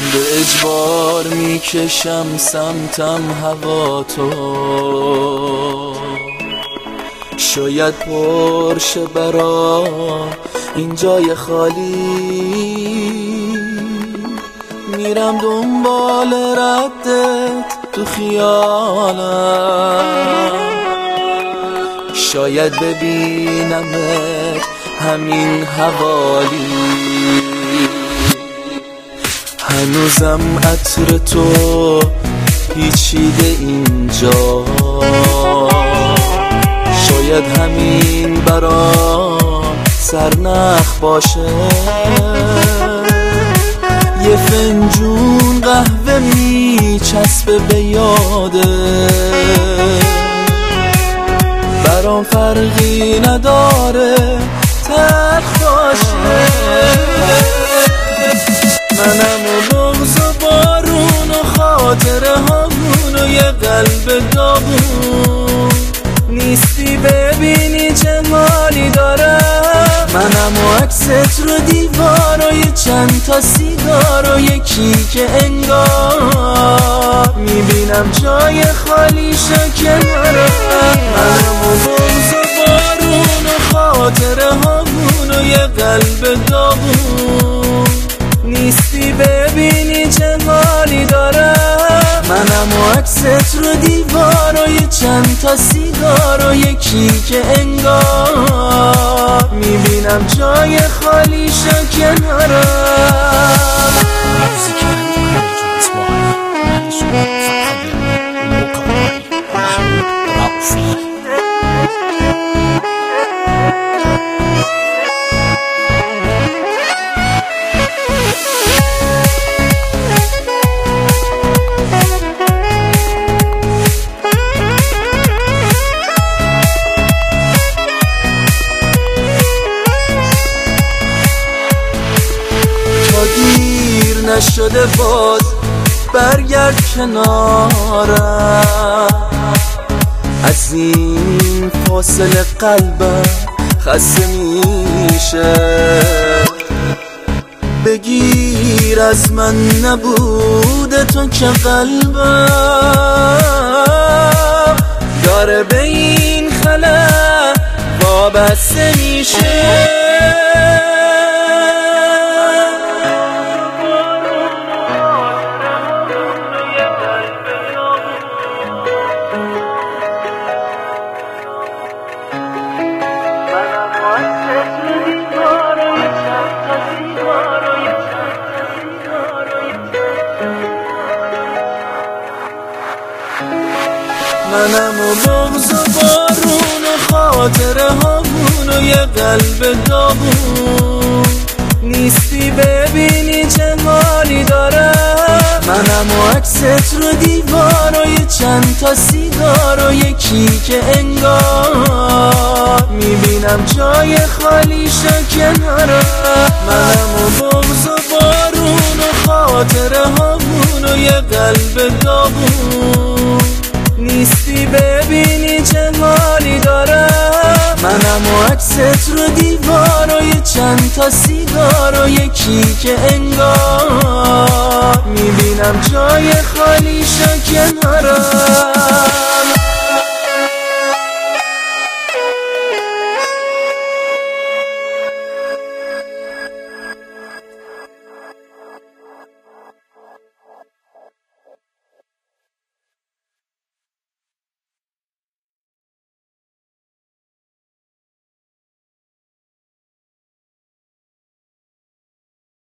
به اجبار میکشم سمتم هوا تو، شاید پرشه برا این جای خالی، میرم دنبال ردت تو خیالم، شاید ببینمت همین حوالی، هنوزم عطر تو پیچیده اینجا، شاید همین برام سرنخ باشه، یه فنجون قهوه میچسبه به یاده، برام فرقی نداره تلخ باشه، منم و بغض و بارون و خاطره هامون و یه قلب داغون، نیستی ببینی چه مالی دارم، منم و عکست رو دیوار و یه چند تا سیگار و یکی که انگار میبینم جای خالیشو کنارم، منم و بغض و بارون و خاطره هامون و یه قلب داغون، نیستی ببینی چه حالی دارم، منم و عکست رو دیوار و یه چند تا سیگار و یکی که انگار میبینم جای خالیشو کنارم. دیر نشده باز برگرد کنارم، از این فاصله قلبم خسته میشه، بگیر از من نبوده تو که قلبم داره به این خلأ وابسته میشه، منم و بغض و بارون و خاطره هامون و یه قلب داغون، نیستی ببینی چه حالی دارم، منم و عکست رو دیوار و یه چند تا سیگار و یکی که انگار میبینم جای خالیشو کنارم، منم و بغض و بارون و خاطره هامون و یه قلب داغون، نیستی ببینی چه حالی دارم، منم و عکست رو دیوار و یه چند تا سیگار و یکی که انگار میبینم جای خالیشو کنارم.